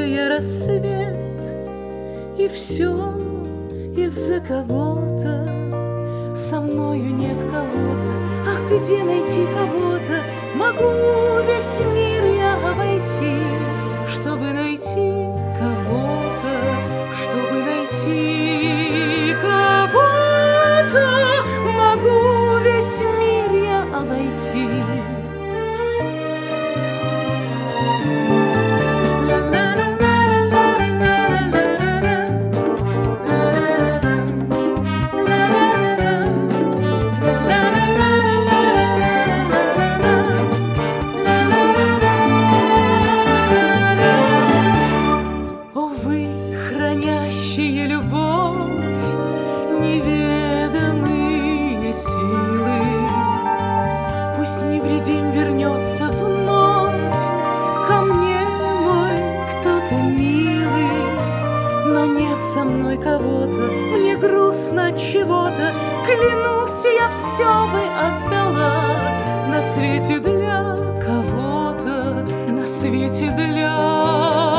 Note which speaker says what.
Speaker 1: Встречаю я рассвет, и все из-за кого-то. Со мною нет кого-то. Ах, где найти кого-то? Могу весь мир я обойти, чтобы найти кого-то, чтобы найти кого-то. Могу весь мир я обойти. Хранящие любовь неведанные силы, пусть невредим вернется вновь ко мне мой кто-то милый. Но нет со мной кого-то, мне грустно от чего-то. Клянусь, я все бы отдала на свете для кого-то, на свете для